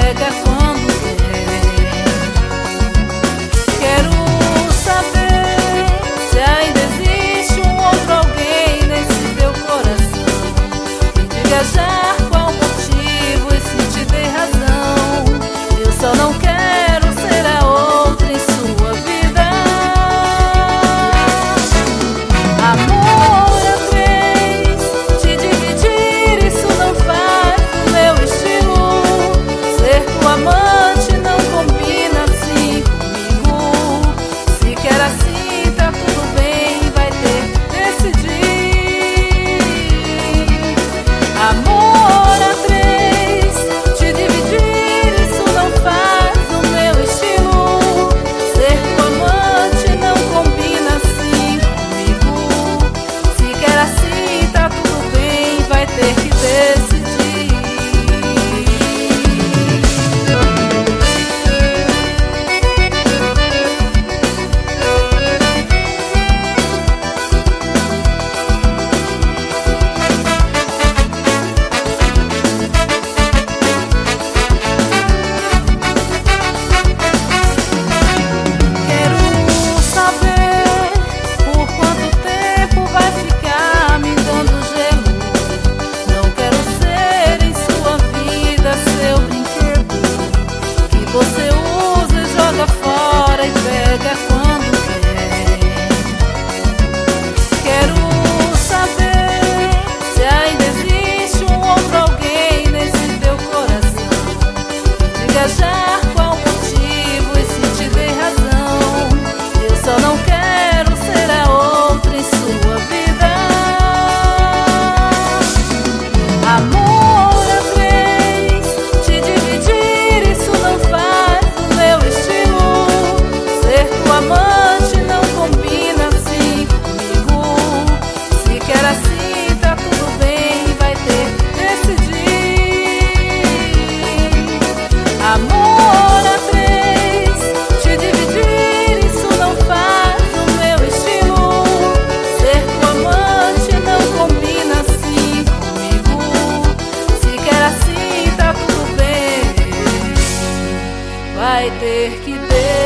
pega quando quer. Quero saber se ainda existe um outro alguém nesse teu coração. Me diga já qual motivo e se te dei razão. Eu só não quero ser a outra em sua vida. Amor a três, te dividir, isso não faz o meu estilo. Ser tua amante não combina assim comigo. Se quer assim, tá tudo bem, vai ter que decidir. Amor a três, te dividir, isso não faz o meu estilo. Ser tua amante não combina assim comigo. Se quer assim, tá tudo bem, vai ter que decidir. Quero saber por quanto tempo vai ficar me dando gelo. Não quero ser em sua vida seu brinquedo, que você usa e joga fora e pega quando quer. Quero saber se ainda existe um outro alguém nesse teu coração. Me diga já qual motivo e se te dei razão. Eu só não quero ser a outra em sua vida. Amor a três, te dividir, isso não faz o meu estilo. Ser tua amante não combina assim comigo. Se quer assim, tá tudo bem, vai ter que decidir. Amor a três, te dividir, isso não faz o meu estilo. Ser tua amante não combina assim comigo. Se quer assim, tá tudo bem, vai ter que decidir.